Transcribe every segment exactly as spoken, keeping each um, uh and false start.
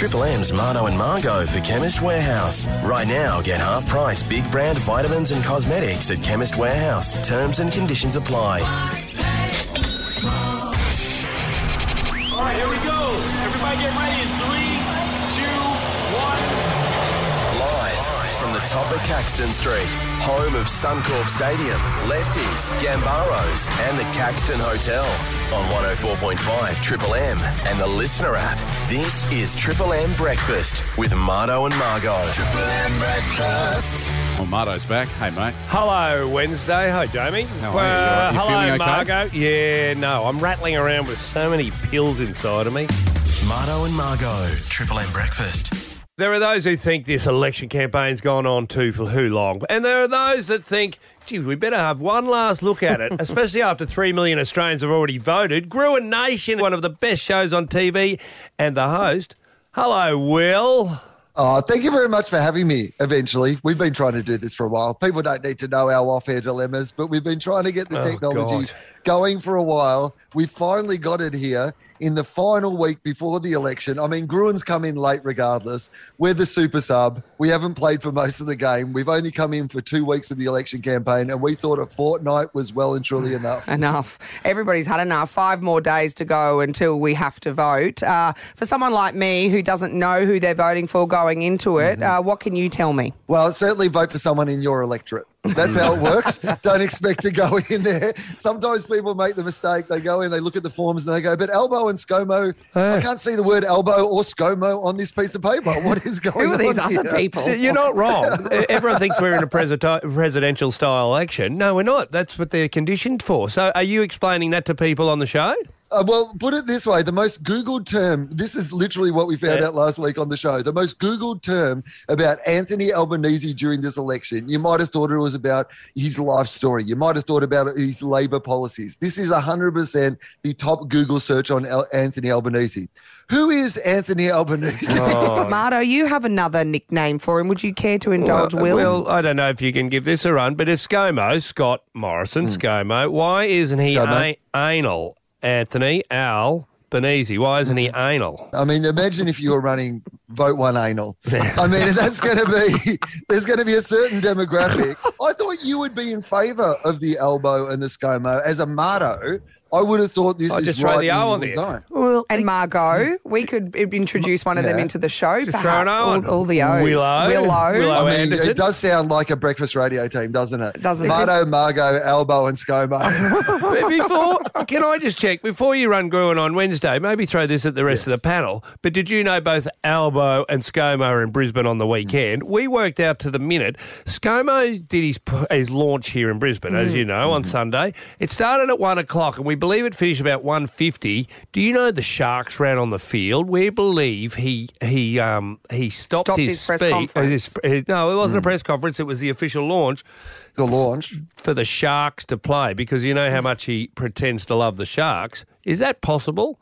Triple M's Marto and Margot for Chemist Warehouse. Right now, get half price big brand vitamins and cosmetics at Chemist Warehouse. Terms and conditions apply. All right, here we go. Everybody get ready in three, two, one. Live from the top of Caxton Street, home of Suncorp Stadium, Lefties, Gambaros and the Caxton Hotel. On one oh four point five Triple M and the Listener app. This is Triple M Breakfast with Marto and Margot. Triple M Breakfast. Well, Marto's back. Hey, mate. Hello, Wednesday. Hi, Jamie. How are you? You hello, feeling okay? Margot. Yeah, no, I'm rattling around with so many pills inside of me. Marto and Margot. Triple M Breakfast. There are those who think this election campaign's gone on too for who long, and there are those that think, gee, we better have one last look at it, especially after three million Australians have already voted. Gruen Nation, one of the best shows on T V, and the host. Hello, Will. Oh, thank you very much for having me, eventually. We've been trying to do this for a while. People don't need to know our off-air dilemmas, but we've been trying to get the Oh, technology God. going for a while. We finally got it here in the final week before the election. I mean, Gruen's come in late regardless. We're the super sub. We haven't played for most of the game. We've only come in for two weeks of the election campaign, and we thought a fortnight was well and truly enough. Enough. Everybody's had enough. Five more days to go until we have to vote. Uh, for someone like me who doesn't know who they're voting for going into it, mm-hmm. uh, what can you tell me? Well, certainly vote for someone in your electorate. That's how it works. Don't expect to go in there. Sometimes people make the mistake. They go in, they look at the forms and they go, but Elbow and ScoMo, I can't see the word Elbow or ScoMo on this piece of paper. What is going on? Who are these here? other people? You're not wrong. Everyone thinks we're in a presi- presidential-style election. No, we're not. That's what they're conditioned for. So are you explaining that to people on the show? Uh, well, put it this way. The most Googled term, this is literally what we found Yeah. out last week on the show, the most Googled term about Anthony Albanese during this election, you might have thought it was about his life story. You might have thought about his Labor policies. This is one hundred percent the top Google search on Al- Anthony Albanese. Who is Anthony Albanese? Oh. Marto, you have another nickname for him. Would you care to indulge, well, Will? Well, I don't know if you can give this a run, but if ScoMo, Scott Morrison, Hmm. ScoMo, why isn't he ScoMo. a- anal? Anthony Albanese, why isn't he anal? I mean, imagine if you were running Vote One Anal. I mean, that's going to be, there's going to be a certain demographic. I thought you would be in favour of the Elbow and the ScoMo. As a Marto, I would have thought this I is just right throw the in O on your there. zone. Well, And Margot, we could introduce one of them Yeah. into the show, Just throw an perhaps. O on. All, all the O's. Willow. Willow. Willow. I mean, Anderson. it does sound like a breakfast radio team, doesn't it? Doesn't it? Marto, Margot, Elbow and ScoMo. Before, can I just check, before you run Gruen on Wednesday, maybe throw this at the rest Yes. of the panel, but did you know both Albo and ScoMo are in Brisbane on the weekend? We worked out to the minute. ScoMo did his his launch here in Brisbane, as you know, on Sunday. It started at one o'clock and we believe it finished about one fifty. Do you know the Sharks ran on the field? We believe he he um he stopped, Stopped his, his press speech. conference. his- no, it wasn't a press conference. It was the official launch The launch. for the Sharks to play, because you know how much he pretends to love the Sharks. Is that possible?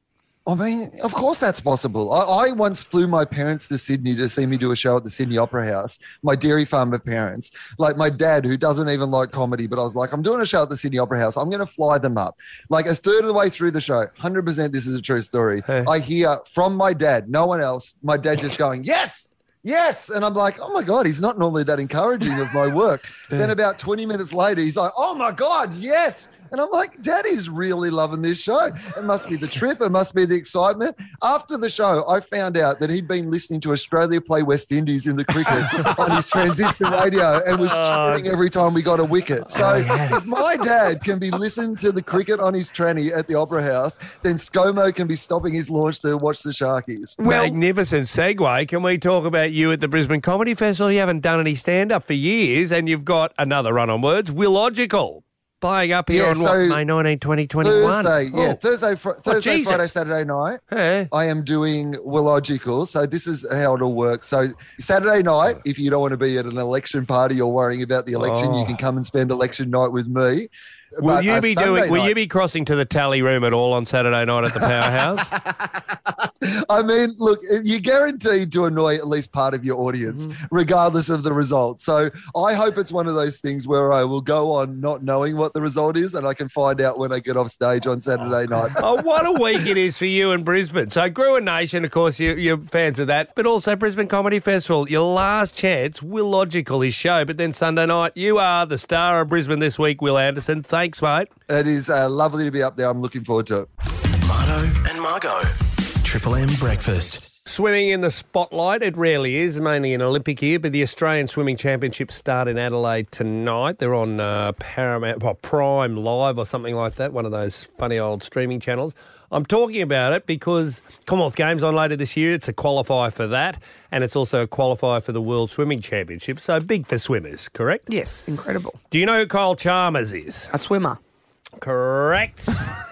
I mean, of course that's possible. I, I once flew my parents to Sydney to see me do a show at the Sydney Opera House, my dairy farmer parents. Like my dad, who doesn't even like comedy, but I was like, I'm doing a show at the Sydney Opera House. I'm going to fly them up. Like a third of the way through the show, one hundred percent this is a true story. Hey. I hear from my dad, no one else, my dad just going, yes! Yes. And I'm like, oh my God, he's not normally that encouraging of my work. Then about twenty minutes later, he's like, oh my God, yes. And I'm like, Daddy's really loving this show. It must be the trip. It must be the excitement. After the show, I found out that he'd been listening to Australia play West Indies in the cricket on his transistor radio and was cheering every time we got a wicket. So if my dad can be listening to the cricket on his tranny at the Opera House, then ScoMo can be stopping his launch to watch the Sharkies. Magnificent segue. Can we talk about you at the Brisbane Comedy Festival? You haven't done any stand-up for years, and you've got another run on words, Willogical, playing up here Yeah, on so what, May nineteenth, twenty twenty-one. Thursday, yeah, Oh. Thursday, fr- Thursday, Jesus. Friday, Saturday night. Hey. I am doing Willogical. So this is how it'll work. So Saturday night, if you don't want to be at an election party or worrying about the election, Oh. you can come and spend election night with me. Will But, you uh, be Sunday doing? Will night- you be crossing to the tally room at all on Saturday night at the Powerhouse? I mean, look, you're guaranteed to annoy at least part of your audience, mm-hmm. regardless of the result. So I hope it's one of those things where I will go on not knowing what the result is and I can find out when I get off stage on Saturday night. Oh, what a week it is for you in Brisbane. So Gruen Nation, of course, you, you're fans of that, but also Brisbane Comedy Festival. Your last chance, Will Logical, his show, but then Sunday night, you are the star of Brisbane this week, Will Anderson. Thanks, mate. It is uh, lovely to be up there. I'm looking forward to it. Marto and Margo. Triple M Breakfast. Swimming in the spotlight, it rarely is, mainly in Olympic year, but the Australian Swimming Championships start in Adelaide tonight. They're on uh, Paramount, well, Prime Live or something like that, one of those funny old streaming channels. I'm talking about it because Commonwealth Games on later this year. It's a qualifier for that, and it's also a qualifier for the World Swimming Championship, so big for swimmers, correct? Yes, incredible. Do you know who Kyle Chalmers is? A swimmer. Correct.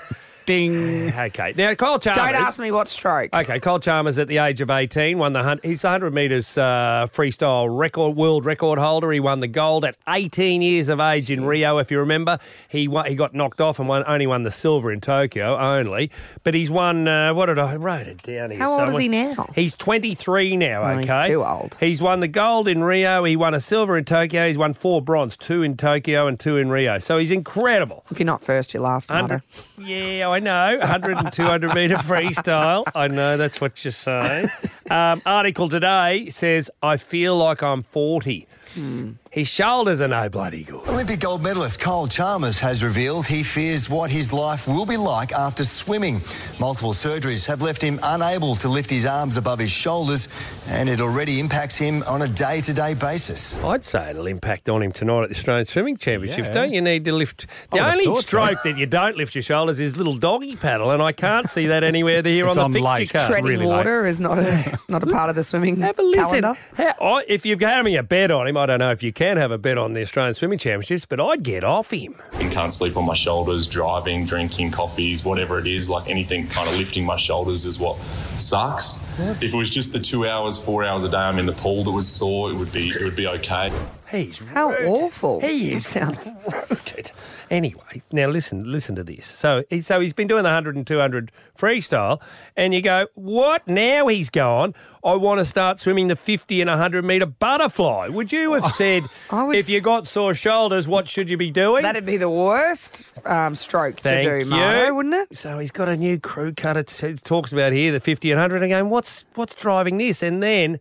Ding. Okay. Now, Kyle Chalmers... Don't ask me what stroke. Okay, Kyle Chalmers at the age of eighteen won the... hun- He's the one hundred metres uh, freestyle record world record holder. He won the gold at eighteen years of age in Rio, if you remember. He won, he got knocked off and won, only won the silver in Tokyo, only. But he's won... Uh, what did I... I wrote it down here. How old somewhere. is he now? He's twenty-three now, Oh, okay? he's too old. He's won the gold in Rio. He won a silver in Tokyo. He's won four bronze, two in Tokyo and two in Rio. So he's incredible. If you're not first, you're last, Marta. Yeah, I know. one hundred and two hundred metre freestyle. I know, that's what you say. Um, article today says, I feel like I'm forty. Hmm. His shoulders are no bloody good. Olympic gold medalist Kyle Chalmers has revealed he fears what his life will be like after swimming. Multiple surgeries have left him unable to lift his arms above his shoulders, and it already impacts him on a day-to-day basis. I'd say it'll impact on him tonight at the Australian Swimming Championships. Yeah. Don't you need to lift... The I would have only thought so. stroke that you don't lift your shoulders is little doggy paddle, and I can't see that anywhere here It's on on the late. fixture card. Treading really water is not a not a part of the swimming Have a listen. calendar. How, I, if you're having a bet on him, I don't know if you can have a bet on the Australian Swimming Championships, but I'd get off him. I can't sleep on my shoulders, driving, drinking, coffees, whatever it is, like anything kind of lifting my shoulders is what sucks. If it was just the two hours, four hours a day I'm in the pool that was sore, it would be it would be okay. He's How rooted. awful. He is That sounds- rooted. Anyway, now listen, listen to this. So, he, so he's been doing the one hundred and two hundred freestyle, and you go, what? Now he's gone, I want to start swimming the fifty and one hundred metre butterfly. Would you have said, I would if you got sore shoulders, what should you be doing? That'd be the worst um, stroke Thank to do, you. Marta, wouldn't it? So he's got a new crew cut. It, it talks about here the fifty and one hundred, and going, what's what's driving this? And then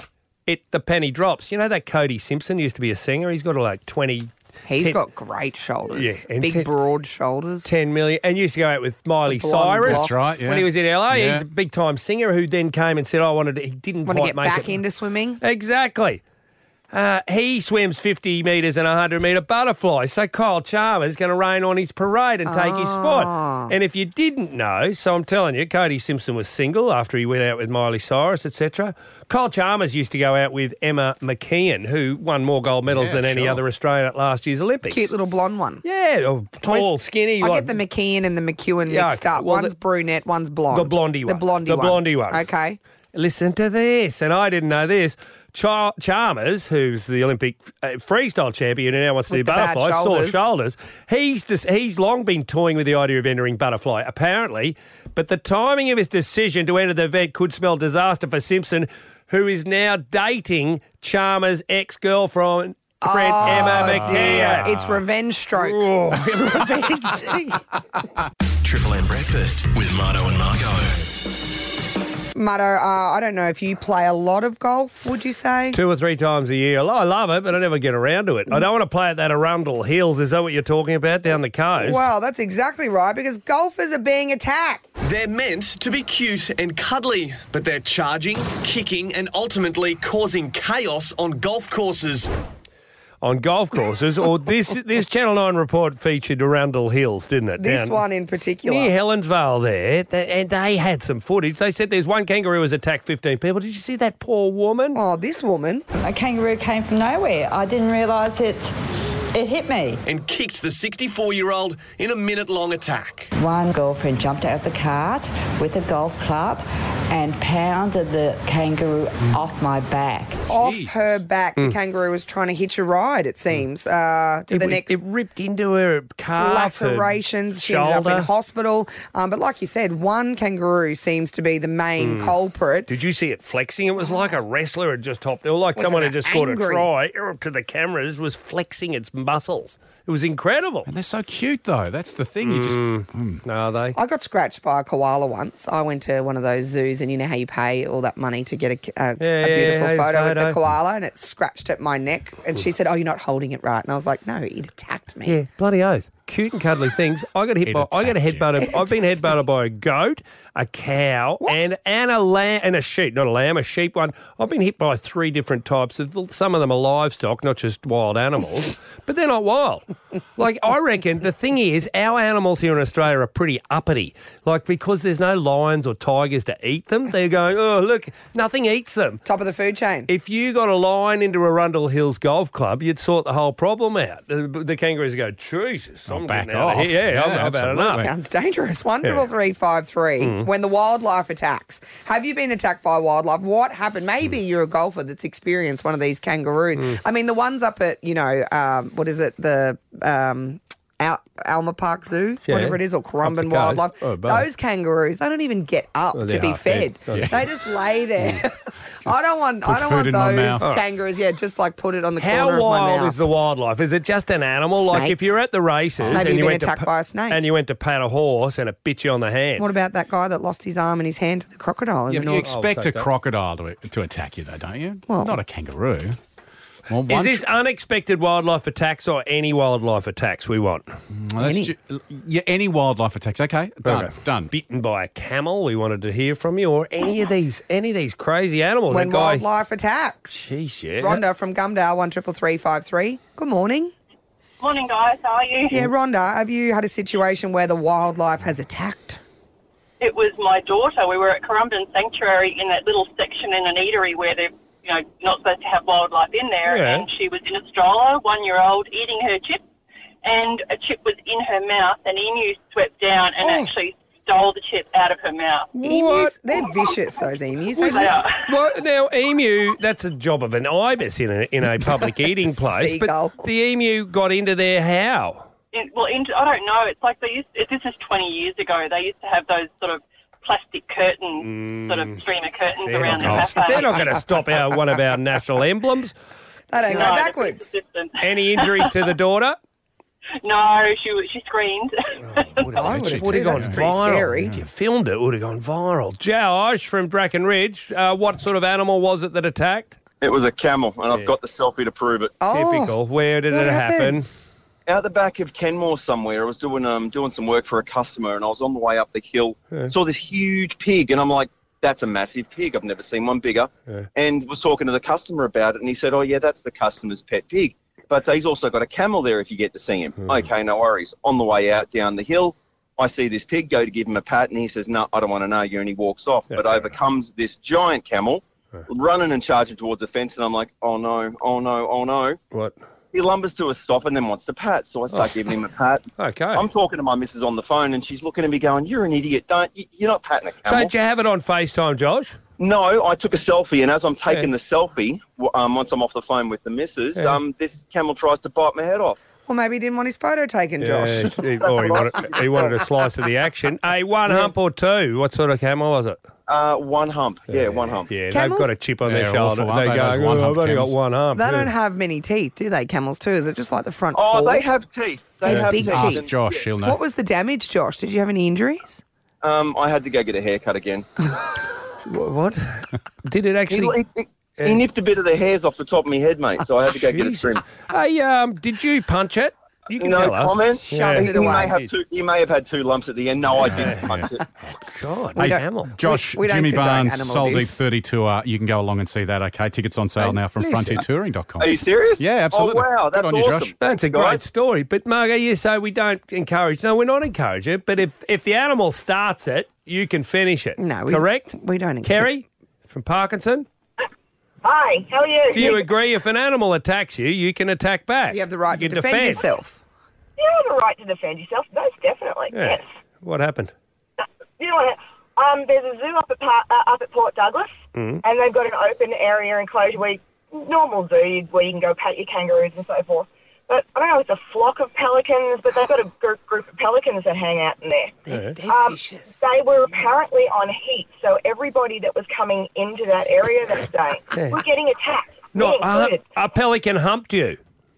it the penny drops. You know that Cody Simpson used to be a singer. He's got like twenty. He's ten, got great shoulders. Yeah, and Big, ten- broad shoulders. ten million, and used to go out with Miley The blonde Cyrus. block. That's right, yeah. When he was in L A, Yeah. he's a big time singer who then came and said, "I wanted to." He didn't Want to quite get make back it. into swimming? Exactly. Uh, he swims fifty metres and one hundred metre butterfly. So Kyle Chalmers is going to rain on his parade and take his spot. And if you didn't know, so I'm telling you, Cody Simpson was single after he went out with Miley Cyrus, et cetera. Kyle Chalmers used to go out with Emma McKeon, who won more gold medals Yeah, than any sure. other Australian at last year's Olympics. Cute little blonde one. Yeah, oh, tall, skinny. I like- get the McKeon and the McEwen Yeah, mixed up. well, one's the- brunette, one's blonde. The blondie one. The blondie The one. blondie one. Okay. Listen to this, and I didn't know this. Char- Chalmers, who's the Olympic uh, freestyle champion and now wants to With do the bad butterfly, sore shoulders. shoulders, he's just, he's long been toying with the idea of entering butterfly, apparently, but the timing of his decision to enter the event could spell disaster for Simpson, who is now dating Chalmers' ex-girlfriend, friend Oh, Emma dear. McKeon. It's revenge stroke. Oh. Triple M Breakfast with Marto and Margo. Mutto, uh, I don't know if you play a lot of golf, would you say? Two or three times a year. I love it, but I never get around to it. I don't want to play at that Arundel Hills. Is that what you're talking about, down the coast? Well, that's exactly right, because golfers are being attacked. They're meant to be cute and cuddly, but they're charging, kicking, and ultimately causing chaos on golf courses. On golf courses, or this this Channel nine report featured Arundel Hills, didn't it? This Down one in particular. near Helensvale there, th- and they had some footage. They said there's one kangaroo who's attacked fifteen people. Did you see that poor woman? Oh, this woman. A kangaroo came from nowhere. I didn't realise it. It hit me. And kicked the sixty-four-year-old in a minute-long attack. One girlfriend jumped out of the cart with a golf club and pounded the kangaroo off my back. Off her back, the kangaroo was trying to hitch a ride, it seems, uh, to It, the was- next it ripped into her calf, her lacerations. She ended up shoulder. in hospital. Um, but like you said, one kangaroo seems to be the main Mm. culprit. Did you see it flexing? It was like a wrestler had just hopped, or like Was someone it had just scored a angry? try up to the cameras, was flexing its muscles. It was incredible. And they're so cute, though. That's the thing. You just. Mm. No, are they? I got scratched by a koala once. I went to one of those zoos, and you know how you pay all that money to get a, a, Yeah, a yeah, beautiful yeah, photo with the photo. koala, and it scratched at my neck. And she said, "Oh, you're not holding it right." And I was like, "No, it attacked me." Yeah, bloody oath. Cute and cuddly things. I got hit It by. I got a attacked headbutted. I've been headbutted by a goat, a cow, and and a lamb and a sheep. Not a lamb, a sheep one. I've been hit by three different types of. Some of them are livestock, not just wild animals, but they're not wild. Like I reckon the thing is, our animals here in Australia are pretty uppity. Like because there's no lions or tigers to eat them, they're going. Oh look, nothing eats them. Top of the food chain. If you got a lion into Arundel Hills Golf Club, you'd sort the whole problem out. The, the kangaroos go, Jesus, I'm back getting out of off. here. Yeah, Yeah, I've, I've had absolutely. enough. Sounds dangerous. One Yeah. triple three five three. Mm. When the wildlife attacks, have you been attacked by wildlife? What happened? Maybe Mm. you're a golfer that's experienced one of these kangaroos. I mean, the ones up at you know, um, what is it? The um, Al- Alma Park Zoo, Yeah. whatever it is, or Up the Currumbin coast. Wildlife. Oh, both. Those kangaroos, they don't even get up Oh, to they're be half fed. fed. Yeah. They just lay there. I don't want. put I don't food want in my those mouth. kangaroos. Yeah, just like put it on the How corner of my wild mouth. is the wildlife? Is it just an animal? Like if Snakes. you're at the races Maybe and you've you been went to attacked pa- by a snake. and you went to pat a horse and it bit you on the hand. What about that guy that lost his arm and his hand to the crocodile in Yeah, the but you north? expect I'll a take that. crocodile to, to attack you, though, don't you? Well- Not a kangaroo. Well, Is one this tr- unexpected wildlife attacks or any wildlife attacks we want? well, that's any? ju- yeah, any wildlife attacks. Okay, done. Okay. Done. Bitten by a camel, we wanted to hear from you, or any of these any of these crazy animals. When That guy, wildlife attacks. Jeez, yeah. Rhonda from Gumdale, one triple three five three. Good morning. Morning, guys. How are you? Yeah, Rhonda, have you had a situation where the wildlife has attacked? It was my daughter. We were at Currumbin Sanctuary in that little section in an eatery where they're, you know, not supposed to have wildlife in there. Yeah. And she was in a stroller, one-year-old, eating her chip, and a chip was in her mouth. An emu swept down and Oh. actually stole the chip out of her mouth. Emus, they're vicious, those emus. They They are. Well, now emu, that's a job of an ibis in a in a public eating place. Seagull. But the emu got into there how? In, well, in, I don't know. It's like they used. It, this is twenty years ago. They used to have those sort of plastic curtains, sort of streamer curtains They're around not, the gonna, cafe. they're not going to stop our one of our national emblems. They don't go No, they're backwards. persistent. Any injuries to the daughter? No, she was- she screamed. I would have Would have too. gone That's pretty viral. scary. If you filmed it, it would have gone viral. Josh from Bracken Ridge, uh, what sort of animal was it that attacked? It was a camel, and I've got the selfie to prove it. Oh, Typical. Where did what it happened? happen? Out the back of Kenmore somewhere, I was doing um doing some work for a customer, and I was on the way up the hill, saw this huge pig, and I'm like, that's a massive pig. I've never seen one bigger. And was talking to the customer about it, and he said, oh, yeah, that's the customer's pet pig. But uh, he's also got a camel there if you get to see him. Okay, no worries. On the way out down the hill, I see this pig, go to give him a pat, and he says, no, I don't want to know you, and he walks off. Yeah, but fair over comes this giant camel, running and charging towards the fence, and I'm like, oh, no, oh, no, oh, no. What? He lumbers to a stop and then wants to pat, so I start giving him a pat. Okay. I'm talking to my missus on the phone, and she's looking at me going, you're an idiot. Don't, you- you're not patting a So camel. did you have it on FaceTime, Josh? No, I took a selfie, and as I'm taking Yeah. the selfie, w- um, once I'm off the phone with the missus, Yeah. um, this camel tries to bite my head off. Well, maybe he didn't want his photo taken, Josh. Yeah, he, or he wanted, he wanted a slice of the action. Hey, one hump or two? What sort of camel was it? Uh, one hump. Yeah, one hump. Yeah, Camels- they've got a chip on their They're shoulder. awful, aren't They they, go, those oh, one-hump I've only got camels? one hump. They Yeah. don't have many teeth, do they, camels too? Is it just like the front Oh, four? they have teeth. They Yeah. have Big teeth. teeth. Ask Josh, he'll know. What was the damage, Josh? Did you have any injuries? Um, I had to go get a haircut again. Wh- What? Did it He, actually? he, he, he nipped a bit of the hairs off the top of my head, mate, so I had to go get it Jesus. trimmed. Hey, um, did you punch it? You can No tell us. comment. Shoved He, it he away. may have two. He may have had two lumps at the end. No, I didn't punch it. God, We don't- camel. Josh, We- we don't Jimmy condone Barnes, animal Soul Deep abuse. thirty tour. You can go along and see that, okay? Tickets on sale now from listen. frontier touring dot com. Are you serious? Yeah, absolutely. Oh, wow, that's Good on you, awesome. Josh. That's a Guys. great story. But, Margo, you say we don't encourage. No, we're not encourage it. But if, if the animal starts it, you can finish it. No, we, Correct? We don't. encourage- Kerry from Parkinson, Hi, how are you? do you agree if an animal attacks you, you can attack back? You have the right to You can defend, yourself. You have a right to defend yourself, most definitely. Yeah. Yes. What happened? You know what? Um, there's a zoo up at, Pa- uh, up at Port Douglas, Mm. and they've got an open area enclosure where you, normal zoo where you can go pat your kangaroos and so forth. But I don't know, it's a flock of pelicans, but they've got a gr- group of pelicans that hang out in there. They're, they're Um, vicious. They were apparently on heat, so everybody that was coming into that area that day Yeah. was getting attacked. No, me uh, included. a pelican humped you.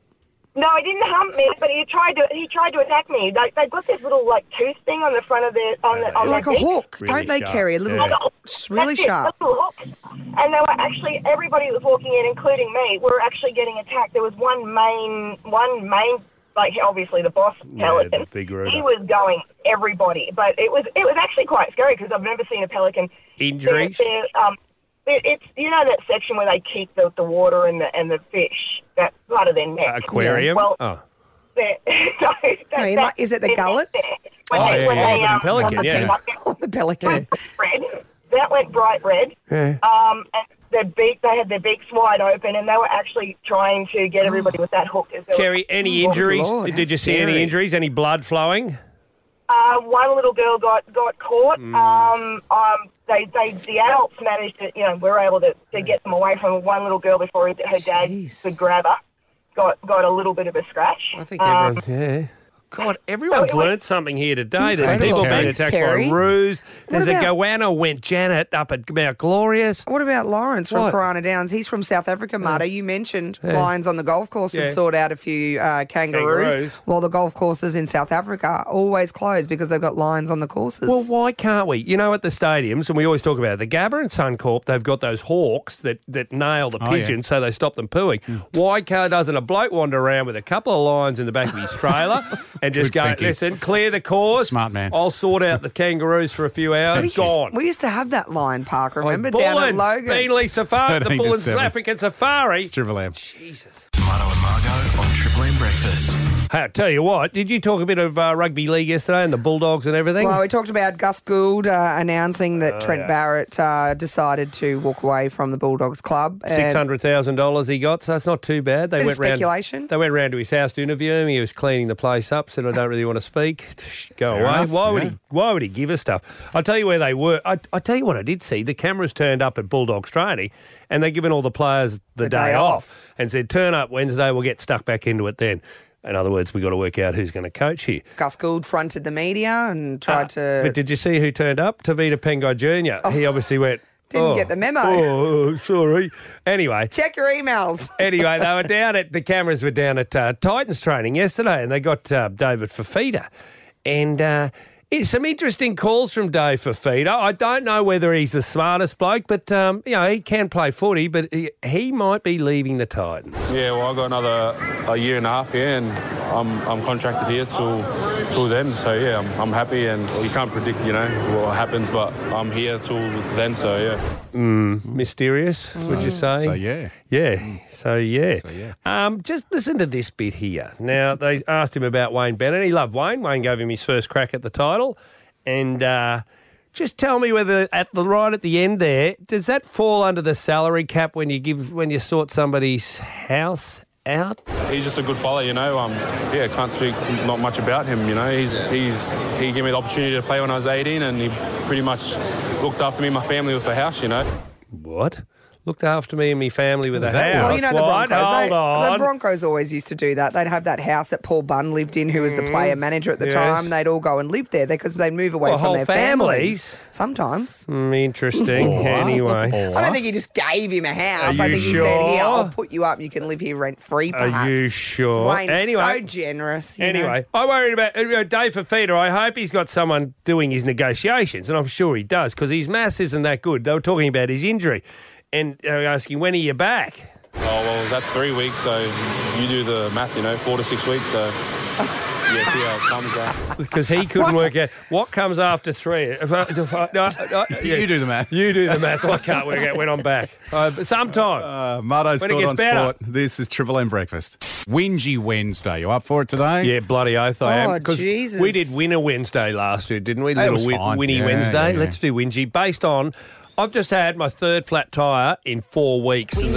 No, he didn't hump me, but he tried to. He tried to attack me. They, they've got this little like tooth thing on the front of their on the on Like their a beak. hook, Really don't they sharp. carry a little, Yeah. it's really That's it, sharp. a little hook. And they were actually everybody that was walking in, including me, were actually getting attacked. There was one main, one main, like obviously the boss Yeah, pelican. the big rooter. He was going everybody, but it was it was actually quite scary because I've never seen a pelican. Injuries? They're, they're, um, it, it's you know that section where they keep the, the water and the and the fish, that part of their neck. Aquarium? Well, Oh. they're- no, that- No, in that- like- is it the their gullet? neck there. When Oh, they- yeah, when yeah, they, yeah, um, the pelican, on the, yeah. pe- on the pelican. red. That went bright red. Yeah. Um, and their beak, they had their beaks wide open, and they were actually trying to get everybody with that hook. as they were- Kerry, any injuries? Lord, Did you how see any scary. injuries? Any blood flowing? Uh, one little girl got got caught. Mm. Um, um, they, they, the adults managed to, you know, we were able to, to get them away from one little girl before her dad Jeez. could grab her. Got got a little bit of a scratch. I think Um, everyone. Yeah. God, everyone's So it was- learnt something here today. There's Incredible. people being Thanks, attacked Kerry. by roos. There's about- a goanna went Janet up at Mount Glorious. What about Lawrence from What? Piranha Downs? He's from South Africa, Mata. You mentioned Yeah. lions on the golf course Yeah. had sought out a few uh, kangaroos, Kangaroos. while the golf courses in South Africa are always closed because they've got lions on the courses. Well, why can't we? You know, at the stadiums, and we always talk about it, the Gabba and Suncorp, they've got those hawks that, that nail the Oh, yeah. pigeons so they stop them pooing. Why can't, doesn't a bloke wander around with a couple of lions in the back of his trailer and just Good go, thinking. listen, clear the course. Smart man. I'll sort out the kangaroos for a few hours. Gone. we used to have that lion park, remember, Oh, down at Bullens, Logan. Beanley Safari, the thirteen to Bullens seven. African Safari. It's Triple M. Jesus. Mano and Margo on Triple M Breakfast. Hey, I tell you what, did you talk a bit of uh, rugby league yesterday and the Bulldogs and everything? Well, we talked about Gus Gould uh, announcing that Oh, Trent yeah. Barrett uh, decided to walk away from the Bulldogs club. And- Six hundred thousand dollars he got, so that's not too bad. They Bit of went round. speculation. They went round to his house to interview him. He was cleaning the place up. Said, "I don't really want to speak. Go Fair away." enough, why would yeah. he? Why would he give us stuff? I'll tell you where they were. I I tell you what I did see. The cameras turned up at Bulldogs training, and they're giving all the players the, The day, day off, off. and said, "Turn up Wednesday. We'll get stuck back into it then." In other words, we got to work out who's going to coach here. Gus Gould fronted the media and tried to... Uh, But did you see who turned up? Tavita Pengai Junior He obviously went. Didn't "Oh, get the memo." Oh, sorry. Anyway. Check your emails. Anyway, they were down at, the cameras were down at uh, Titans training yesterday, and they got uh, David Fafita. And uh, it's some interesting calls from Dave Fafita. I don't know whether he's the smartest bloke, but, um, you know, he can play footy, but he, he might be leaving the Titans. Yeah, well, I've got another a year and a half here, and I'm I'm contracted here till till then. So yeah, I'm, I'm happy, and you can't predict, you know, what happens, but I'm here till then. So yeah. Mm, mysterious, would you say? So, yeah. Yeah. So yeah. So, yeah. Um, just listen to this bit here. Now they asked him about Wayne Bennett. He loved Wayne. Wayne gave him his first crack at the title, and uh, just tell me whether at the right at the end there, does that fall under the salary cap when you give when you sort somebody's house out? He's just a good fella, you know. Um, yeah, can't speak not much about him, you know. He's he's he gave me the opportunity to play when I was eighteen, and he pretty much looked after me and my family with a house, you know. What? Looked after me and my family with a house. Well, you know the What? Broncos. Hold They, on. the Broncos always used to do that. They'd have that house that Paul Bunn lived in, who was the player manager at the yes. time. They'd all go and live there because they'd move away Well, from whole their families? families. Sometimes. Mm, interesting. Anyway. I don't think he just gave him a house. Are I you think he said, "Here, sure? I'll put you up. You can live here rent free." Perhaps. Are you sure? Wayne's Anyway. so generous. you know. Anyway, I worried about uh, Dave Fafita. I hope he's got someone doing his negotiations, and I'm sure he does because his maths isn't that good. They were talking about his injury, and they were asking, when are you back? Oh well, that's three weeks, so you do the math, you know, four to six weeks. So yeah, see how it comes. Right? Because he couldn't work out what comes after three. No, no, yeah. You do the math. You do the math. I can't work out when I'm back. Uh, but sometime. Uh, Marto's When it thought gets on better. sport. This is Triple M Breakfast. Whingy Wednesday. You up for it today? Yeah, bloody oath I am. Oh, 'Cause Jesus. We did Winner Wednesday last year, didn't we? That Little was win- fine. Winnie Yeah, Wednesday. yeah. Let's do Whingy. Based on, I've just had my third flat tyre in four weeks. and the-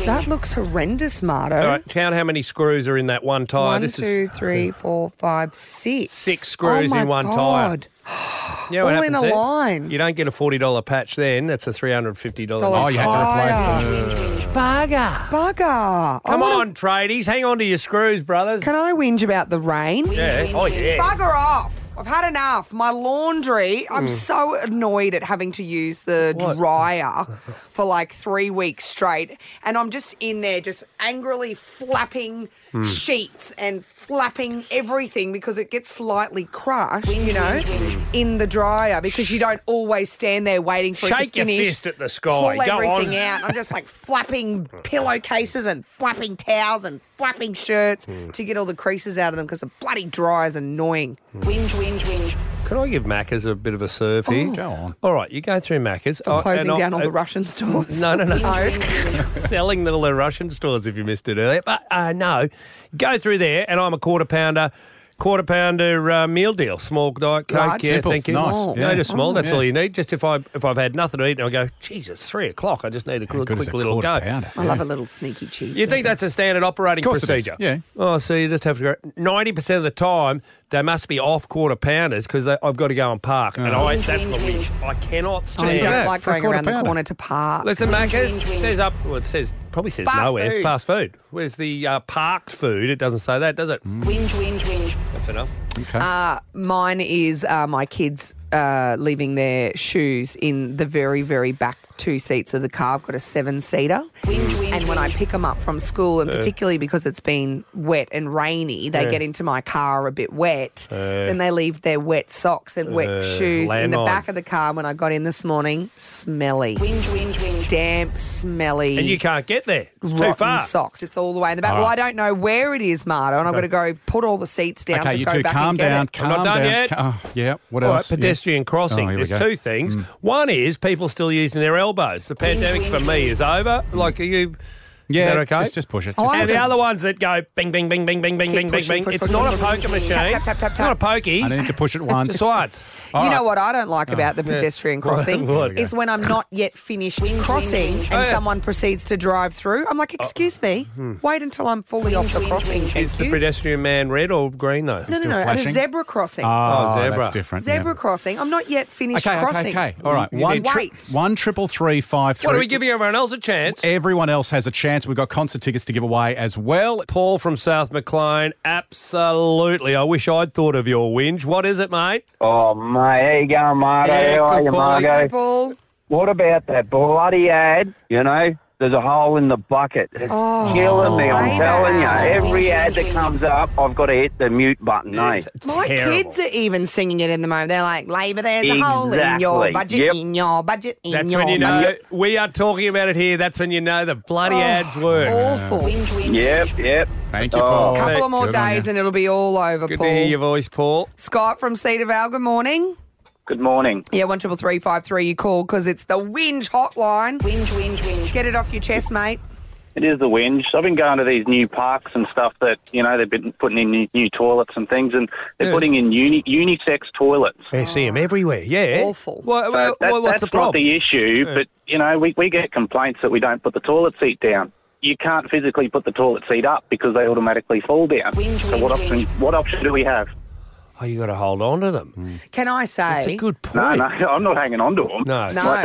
That looks horrendous, Marto. All right, count how many screws are in that one tyre. One, this two, is three, four, five, six. six screws oh my in one God. tyre. You know what All in happens a then? line. You don't get a forty dollars patch then. That's a three hundred fifty dollars. Dollar Oh, you had to replace tyre. them. Bugger. Bugger. Come I wanna- on, tradies. Hang on to your screws, brothers. Can I whinge about the rain? Yeah. Oh, yeah. Bugger off. I've had enough. My laundry, I'm Mm. so annoyed at having to use the dryer for like three weeks straight. And I'm just in there just angrily flapping Mm. sheets and flapping everything because it gets slightly crushed, you know, in the dryer because you don't always stand there waiting for it to Shake your finish. fist at the sky. Pull Go everything on. out. I'm just like flapping pillowcases and flapping towels and flapping shirts Mm. to get all the creases out of them because the bloody dryer's annoying. Whinge, whinge, whinge. Can I give Macca's a bit of a serve here? Oh. Go on. All right, you go through Macca's. I'm Oh, closing and down I- all the uh, Russian stores. No, no, no. No. Selling the little Russian stores if you missed it earlier. But uh, no, go through there and I'm a quarter pounder. Quarter pounder uh, meal deal, small diet coke. Large? Yeah, Simple. thank you. Nice. No, Yeah. just small. Oh, that's yeah. all you need. Just if I if I've had nothing to eat, and I go, geez, it's three o'clock. I just need a quick, good as quick a little quarter go. pounder. I love a little sneaky cheese. You think that's a standard operating Of course it is, procedure? yeah. Oh, so you just have to go. Ninety percent of the time, they must be off quarter pounders because I've got to go and park, and Oh. I that's my wish. I cannot I stand. don't that like for a going quarter around the pounder. corner to park. Listen, Macca's it says up. Well, it says probably says Fast nowhere. food. Fast food. Where's the uh, parked food? It doesn't say that, does it? Whinge, whinge, whinge. That's enough. Okay. Uh, mine is uh, my kids uh, leaving their shoes in the very, very back two seats of the car. I've got a seven-seater. And when I pick them up from school, and particularly because it's been wet and rainy, they Yeah. get into my car a bit wet. Uh. Then they leave their wet socks and wet Uh, shoes in the landmine. back of the car when I got in this morning. Smelly. Damp, smelly. And you can't get there. It's too rotten far. socks. It's all the way in the back. All Well, right. I don't know where it is, Marto, and I've got to go put all the seats down Okay, to you go two, back calm and get down. it. Calm I'm not done down. yet. Oh, yeah. What All right, else? Yeah. pedestrian crossing. Oh, here we There's go. two things. Mm. One is people still using their elbows. The pandemic for me is over. Like, are you... Yeah, is that okay? just, just push it. Oh, Just I And the haven't- other ones that go bing, bing, bing, bing, bing, bing, Keep bing, bing, pushing, bing. push, It's push, not push, a push, poker push, push. machine. Tap, tap, tap, It's not a tap. pokey. I need to push it once. Just once. All You right. know what I don't like about the pedestrian crossing What? is when I'm not yet finished crossing and Oh, yeah. someone proceeds to drive through. I'm like, excuse me, wait until I'm fully off the crossing. Is Thank the you. pedestrian man red or green, though? No, no, still no. At a flashing? zebra crossing. Oh, Oh, zebra. that's different. zebra yeah. crossing. I'm not yet finished Okay, crossing. okay, okay. All right. You One, need- tri- Wait. one triple three five three. What, are we giving everyone else a chance? Everyone else has a chance. We've got concert tickets to give away as well. Paul from South Maclean, absolutely. I wish I'd thought of your whinge. What is it, mate? Oh, mate, how you going, Margo? Yeah, how are good you, call. Margo? Hey, Paul. What about that bloody ad? You know, there's a hole in the bucket. It's Oh, killing me, I'm Labour telling you. ad. Every ad that comes up, I've got to hit the mute button, eh? My Terrible. kids are even singing it in the moment. They're like, Labour, there's a hole in your Exactly. budget, Yep. in your budget, in That's your when you know budget. we are talking about it here. That's when you know the bloody Oh, ads work. Awful. Yep, yep. Thank you, Oh. Paul. Couple of more Good on days you. and it'll be all over, Good Paul. to hear your voice, Paul. Scott from Cedar Vale, good morning. Good morning. Yeah, one triple three five three. You call because it's the whinge hotline. Whinge, whinge, whinge. Get it off your chest, mate. It is the whinge. I've been going to these new parks and stuff that, you know, they've been putting in new, new toilets and things, and they're Yeah. putting in uni, unisex toilets. They see them everywhere. Yeah. Awful. Well, well, So that- well, what's that's the not problem? the issue, Yeah. but, you know, we, we get complaints that we don't put the toilet seat down. You can't physically put the toilet seat up because they automatically fall down. so what option what option do we have? Oh, you got to hold on to them. Can I say? That's a good No, point. no, I'm not hanging on to them. No. No,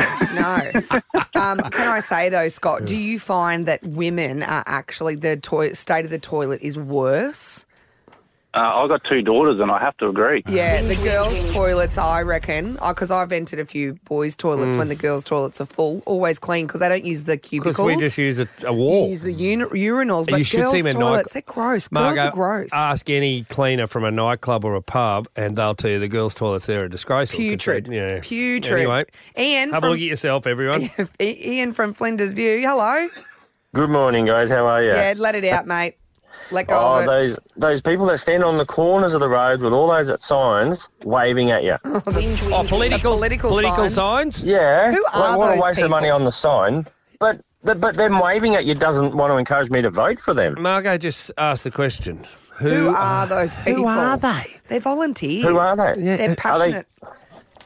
no. Um, can I say though, Scott? Do you find that women are actually the toi- state of the toilet is worse? Uh, I've got two daughters and I have to agree. Yeah, the girls' toilets, I reckon, because I've entered a few boys' toilets Mm. when the girls' toilets are full, always clean because they don't use the Because cubicles. we just use a, a wall. use the uni- urinals, but You should girls' see them in toilets, night- they're gross. Margo, girls are gross. ask any cleaner from a nightclub or a pub, and they'll tell you the girls' toilets there are disgraceful. 'cause Putrid. they- Yeah. Putrid. Anyway, Ian have from, a look at yourself, everyone. Ian from Flinders View, hello. Good morning, guys. How are you? Yeah, let it out, mate. Let go Oh, of it. those those people that stand on the corners of the road with all those signs waving at you. Oh, the, Oh, political, political political signs. signs? Yeah. Who are like, what those a waste people? of money on the sign. But but but them waving at you doesn't want to encourage me to vote for them. Margo just asked the question. Who, Who are those people? Who are they? They're volunteers. Who are they? They're Are they- passionate.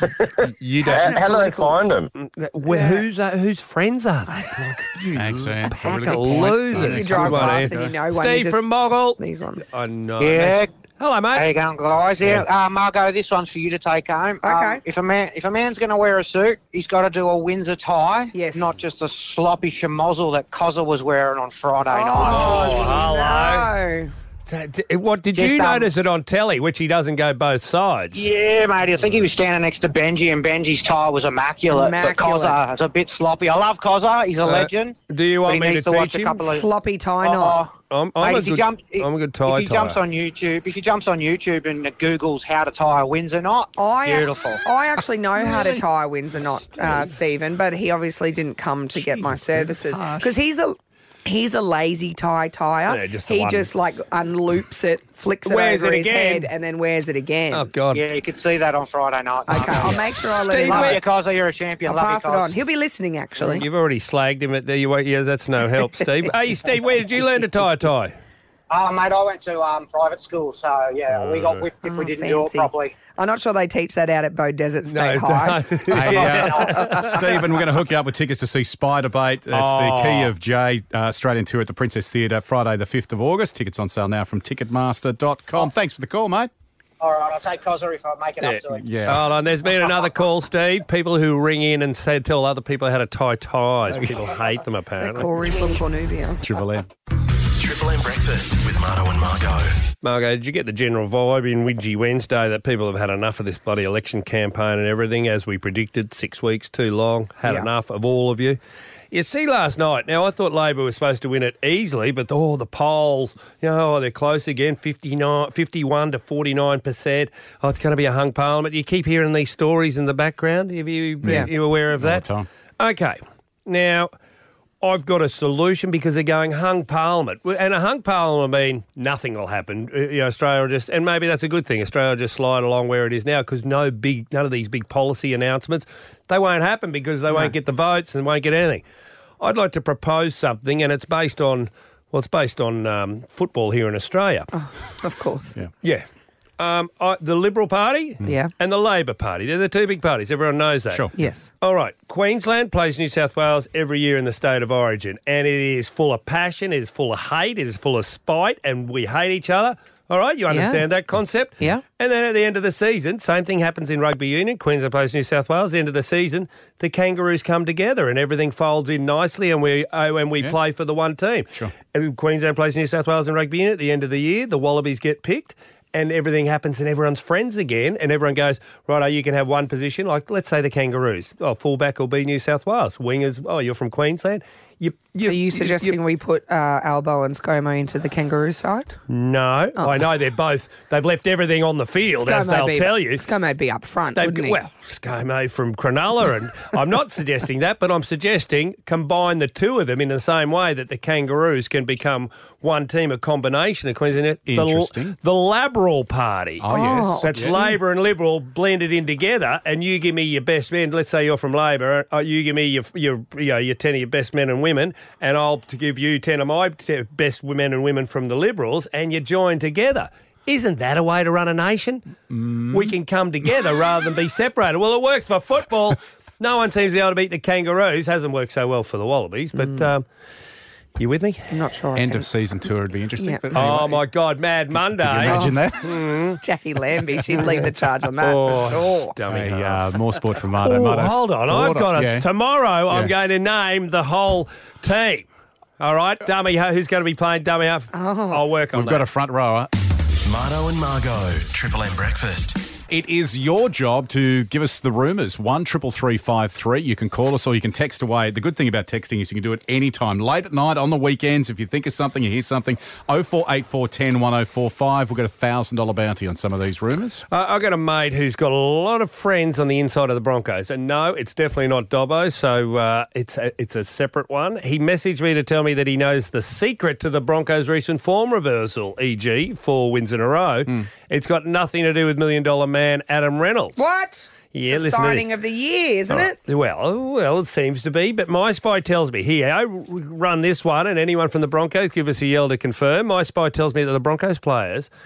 You How, don't. how do they find them? Well, whose uh, whose friends are they? You Thanks, Ian. That's a pack really of good point. losers. You drive Good one, past Ian. and you know one. Steve you just, from Moggle. These ones. I know. Yeah. Hello, mate. How you going, guys? Yeah, uh, Margot, this one's for you to take home. Okay. Um, if a man, if a man's going to wear a suit, he's got to do a Windsor tie. Yes. Not just a sloppy schmozzle that Cozza was wearing on Friday night. Oh, hello. No. So, d- What did Just, you um, notice it on telly, which he doesn't go both sides? Yeah, mate. I think he was standing next to Benji, and Benji's tie was immaculate. Immaculate. But Cozza is a bit sloppy. I love Cozza. He's a Uh, legend. Do you but want he me to needs to watch teach a him? couple of Sloppy tie Oh, knot. I'm, I'm, Mate, a if he good, jump- I'm a good tie If he jumps tyer. on YouTube, if he jumps on YouTube and Googles how to tie a Windsor knot, I, beautiful. I actually know how to tie a Windsor knot, uh, Stephen, but he obviously didn't come to get my services because he's a he's a lazy tie tyer. Yeah, just the he one. just like unloops it, flicks it Wears over it his again. head, and then wears it again. Oh, God. Yeah, you could see that on Friday night. Okay, I'll make sure I let him Steve, know. Love you, Cozza. You're a champion. I'll Love pass you, it Cozza. on. He'll be listening, actually. You've already slagged him at the. You, yeah, that's no help, Steve. Hey, Steve, where did you learn to tie a tie? Oh, mate, I went to um, private school, so yeah, we got whipped if we Oh, didn't do it fancy. properly. I'm not sure they teach that out at Bow Desert State High. Hey, uh, Stephen, we're going to hook you up with tickets to see Spider Bait. That's Oh. the Key of J uh, Australian tour at the Princess Theatre, Friday the fifth of August. Tickets on sale now from ticketmaster dot com. Thanks for the call, mate. All right, I'll take Cozza if I make it Yeah. up to it. Yeah. Hold on, there's been another call, Steve. People who ring in and say tell other people how to tie ties. People hate them, apparently. Corey from Cornubia. Triple M. Triple M Breakfast with Marto and Margo. Margo, did you get the general vibe in Whingy Wednesday that people have had enough of this bloody election campaign and everything, as we predicted, six weeks too long, had Yeah. enough of all of you? You see last night, now I thought Labor was supposed to win it easily, but oh, the polls, you know, oh, they're close again, fifty-nine, fifty-one to forty-nine percent. Oh, it's going to be a hung parliament. You keep hearing these stories in the background. Have you, Yeah. are you aware of All the that? time. Okay, now I've got a solution because they're going hung parliament. And a hung parliament will mean nothing will happen. Uh, You know, Australia will just, and maybe that's a good thing, Australia will just slide along where it is now because no big, none of these big policy announcements, they won't happen because they won't get the votes and won't get anything. I'd like to propose something, and it's based on, well, it's based on um, football here in Australia. Of course. Yeah. Yeah. Um, I, the Liberal Party Yeah. and the Labor Party. They're the two big parties. Everyone knows that. Sure. Yes. All right. Queensland plays New South Wales every year in the state of origin, and it is full of passion, it is full of hate, it is full of spite, and we hate each other. All right, you understand that concept? Yeah. And then at the end of the season, same thing happens in rugby union. Queensland plays New South Wales. End of the season, the Kangaroos come together and everything folds in nicely, and we uh, and we Yeah. play for the one team. Sure. And Queensland plays New South Wales in rugby union. At the end of the year, the Wallabies get picked. And everything happens and everyone's friends again and everyone goes, righto, you can have one position. Like, let's say the Kangaroos. Oh, fullback will be New South Wales. Wingers, oh, you're from Queensland. You, you, Are you suggesting you- we put uh, Albo and ScoMo into the Kangaroo side? No. Oh. I know they're both, they've left everything on the field, as they'll be, tell you. ScoMo'd be up front, They've- wouldn't he? Well, ScoMo from Cronulla, and I'm not suggesting that, but I'm suggesting combine the two of them in the same way that the Kangaroos can become one team, a combination of Queensland. The- Interesting. The, Liberal Party. Oh, yes. That's Yeah. Labor and Liberal blended in together, and you give me your best men. Let's say you're from Labor, uh, you give me your your you know, your ten of your best men and women, and I'll to give you ten of my t- best men and women from the Liberals, and you join together. Isn't that a way to run a nation? Mm. We can come together rather than be separated. Well, it works for football. No one seems to be able to beat the Kangaroos. Hasn't worked so well for the Wallabies, but. Mm. Um, you with me? I'm not sure. I End can- of season tour would be interesting. Yeah. But Oh, anyway. my God, Mad Monday. Could you imagine that? Mm. Jackie Lambie, she'd lead the charge on that. Oh, for sure. dummy Hey, half. uh, more sport from Marto. Oh, Marto's hold on. I've thought got of- a. yeah. Tomorrow, I'm Yeah. going to name the whole team. All right? Dummy, ha- who's going to be playing dummy half? Oh. I'll work on We've that. got a front rower. Marto and Margo. Triple M Breakfast. It is your job to give us the rumours. One triple three five three. You can call us or you can text away. The good thing about texting is you can do it anytime, late at night, on the weekends. If you think of something, you hear something. Oh four eight four ten one oh four five. We'll get a thousand dollar bounty on some of these rumours. Uh, I've got a mate who's got a lot of friends on the inside of the Broncos. And no, it's definitely not Dobbo, so uh, it's, a, it's a separate one. He messaged me to tell me that he knows the secret to the Broncos' recent form reversal, for example, four wins in a row. Mm. It's got nothing to do with Million Dollar Man Adam Reynolds. What? Yeah, it's a listen to signing this. of the year, isn't All it? right. Well, well, it seems to be. But My Spy tells me, here, I run this one, and anyone from the Broncos, give us a yell to confirm. My Spy tells me that the Broncos players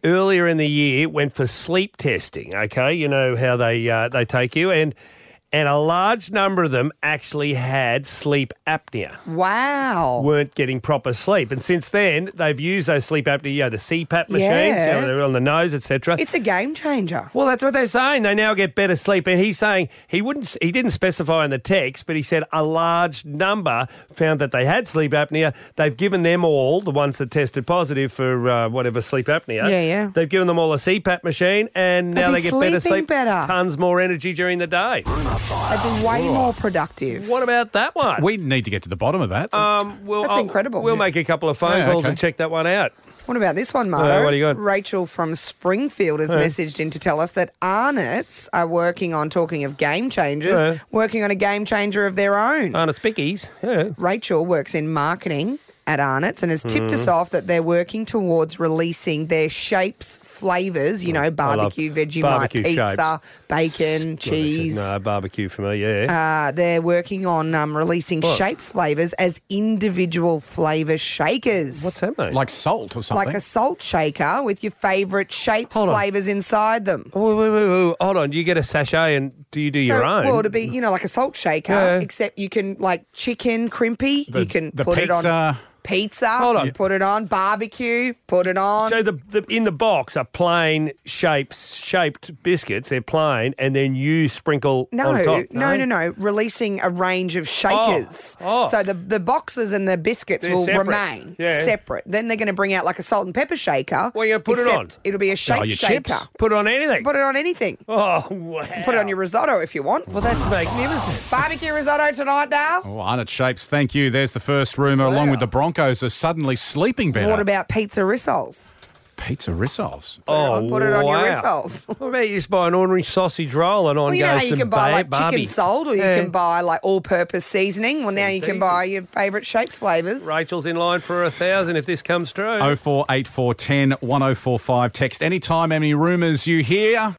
earlier in the year went for sleep testing, okay? You know how they uh, they take you, and and a large number of them actually had sleep apnea. Wow. Weren't getting proper sleep. And since then, they've used those sleep apnea, you know, the C PAP machines, Yeah. you know, they're on the nose, et cetera. It's a game changer. Well, that's what they're saying. They now get better sleep. And he's saying he wouldn't. He didn't specify in the text, but he said a large number found that they had sleep apnea. They've given them all, the ones that tested positive for uh, whatever sleep apnea. Yeah, yeah. They've given them all a C PAP machine, and They'll now be they get better sleeping sleep. better. Tons more energy during the day. They've been way more productive. What about that one? We need to get to the bottom of that. Um, we'll, That's I'll- incredible. We'll make a couple of phone Yeah, calls okay. and check that one out. What about this one, Marto? Uh, what do you got? Rachel from Springfield has Yeah. messaged in to tell us that Arnott's are working on, talking of game changers, Yeah. working on a game changer of their own. Arnott's Bickies, yeah. Rachel works in marketing at Arnott's and has tipped Mhm. us off that they're working towards releasing their shapes, flavours, you know, barbecue, Vegemite, barbecue pizza, bacon, cheese. No, barbecue for me, yeah. Uh, they're working on um, releasing What? shapes flavours as individual flavour shakers. What's that, mate? Like salt or something. Like a salt shaker with your favourite shapes Hold on. flavours inside them. Oh, wait, wait, wait, wait. Hold on. Do you get a sachet and do you do your so, own? Well, to be, you know, like a salt shaker, Yeah. except you can, like chicken crimpy, The- you can the put it on pizza. pizza, Hold on. put it on barbecue, put it on. So the, the in the box are plain shapes shaped biscuits. They're plain, and then you sprinkle No, on top. no, no, no. Releasing a range of shakers. Oh, oh. So the, the boxes and the biscuits They're will separate. remain Yeah. separate. Then they're going to bring out like a salt and pepper shaker. What are you going to put it on? except It'll be a shape Oh, your shaker. chips? Put it on anything. Put it on anything. Oh, wow. Put it on your risotto if you want. Well, that's magnificent. Barbecue risotto tonight, Dale. Oh, Arnott Shapes, thank you. There's the first rumour, along with the Broncos are suddenly sleeping better. What about pizza rissoles? Pizza rissoles? Oh, Put it on your wow. rissoles. What about you just buy an ordinary sausage roll and on Well, you know goes how you some can buy ba- like Barbie. chicken salt or you Yeah. can buy like all-purpose seasoning. Well, now you can buy your favourite shapes flavours. Rachel's in line for a thousand if this comes true. oh four eight four ten one oh four five. Text anytime, any rumours you hear.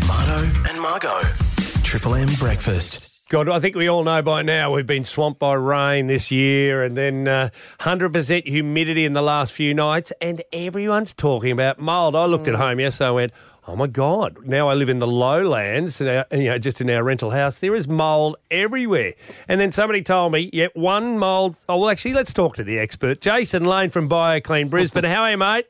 Marto and Margot. Triple M Breakfast. God, I think we all know by now we've been swamped by rain this year and then uh, one hundred percent humidity in the last few nights, and everyone's talking about mould. I looked at home yesterday and went, oh, my God, now I live in the lowlands, and our, you know, just in our rental house, there is mould everywhere. And then somebody told me, yeah, one mould. Oh, well, actually, let's talk to the expert. Jason Lane from BioClean Brisbane. How are you, mate?